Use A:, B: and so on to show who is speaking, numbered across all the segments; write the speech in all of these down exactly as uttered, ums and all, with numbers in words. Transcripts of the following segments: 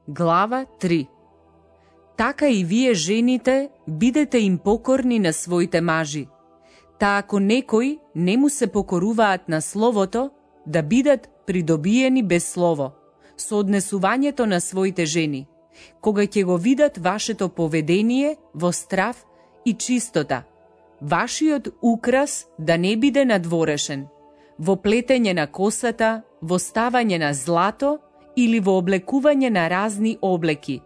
A: Глава три. Така и вие жените бидете им покорни на своите мажи. Та ако некои не му се покоруваат на словото, да бидат придобиени без слово, со однесувањето на своите жени, кога ќе го видат вашето поведение во страв и чистота, вашиот украс да не биде надворешен, во плетење на косата, во ставање на злато или во облекување на разни облеки,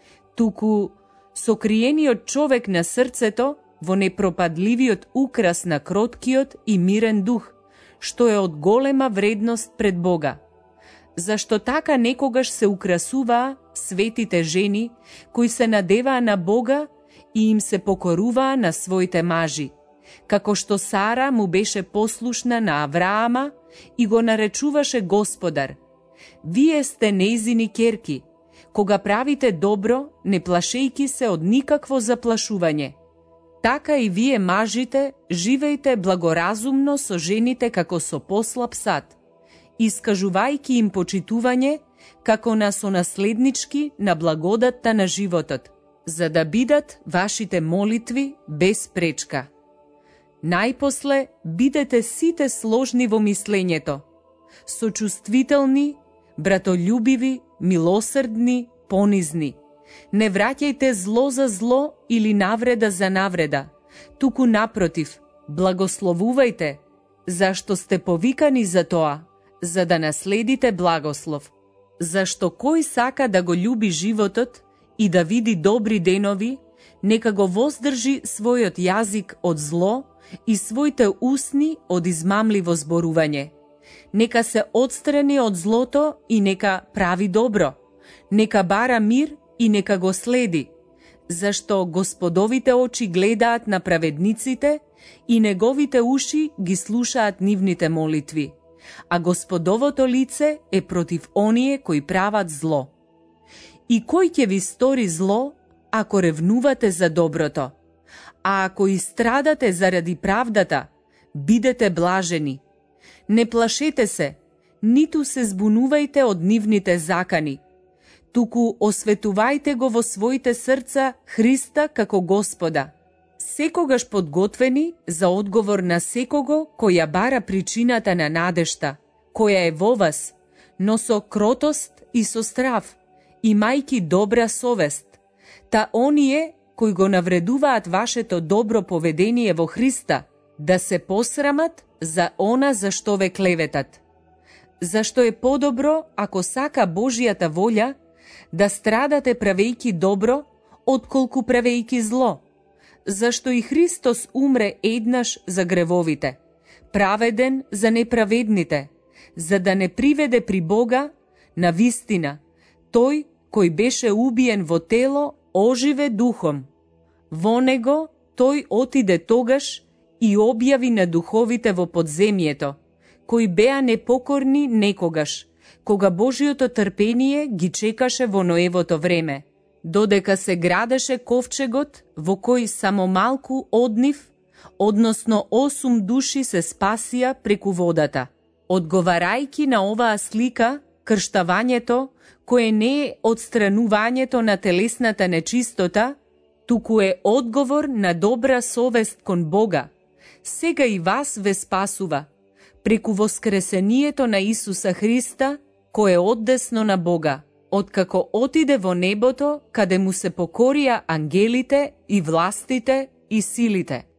A: туку сокриениот човек на срцето во непропадливиот украс на кроткиот и мирен дух, што е од голема вредност пред Бога. Зашто така некогаш се украсуваа светите жени, кои се надеваа на Бога и им се покоруваа на своите мажи, како што Сара му беше послушна на Авраама и го наречуваше Господар. Вие сте нејзини ќерки, кога правите добро, не плашејки се од никакво заплашување. Така и вие мажите живејте благоразумно со жените како со послаб сад, искажувајќи им почитување како на сонаследнички на благодатта на животот, за да бидат вашите молитви без пречка. Најпосле бидете сите сложни во мислењето, сочувствителни, братолюбиви, милосрдни, понизни. Не враќајте зло за зло или навреда за навреда, туку напротив, благословувајте, зашто сте повикани за тоа, за да наследите благослов. Зашто кој сака да го љуби животот и да види добри денови, нека го воздржи својот јазик од зло и своите усни од измамливо зборување. Нека се отстрани од злото и нека прави добро. Нека бара мир и нека го следи, зашто Господовите очи гледаат на праведниците и неговите уши ги слушаат нивните молитви, а Господовото лице е против оние кои прават зло. И кој ќе ви стори зло, ако ревнувате за доброто? А ако истрадате заради правдата, бидете блажени. Не плашете се, ниту се збунувајте од нивните закани, туку осветувајте го во своите срца Христа како Господа, секогаш подготвени за одговор на секого кој ја бара причината на надежта, која е во вас, но со кротост и со страв, имајки добра совест, та оние кои го навредуваат вашето добро поведение во Христа, да се посрамат за она за што ве клеветат. Зашто е подобро, ако сака Божијата волја, да страдате правејки добро, отколку правејки зло. Зашто и Христос умре еднаш за гревовите, праведен за неправедните, за да не приведе при Бога, на вистина, тој кој беше убиен во тело, оживе духом. Во него тој отиде тогаш и објави на духовите во подземјето, кои беа непокорни некогаш, кога Божиото трпение ги чекаше во Ноевото време, додека се градеше ковчегот во кој само малку од нив, односно осум души се спасија преку водата. Одговарајќи на оваа слика, крштавањето, кое не е одстранувањето на телесната нечистота, туку е одговор на добра совест кон Бога, сега и вас ве спасува, преку воскресението на Исуса Христа, кој е оддесно на Бога, откако отиде во небото, каде му се покорија ангелите и властите и силите.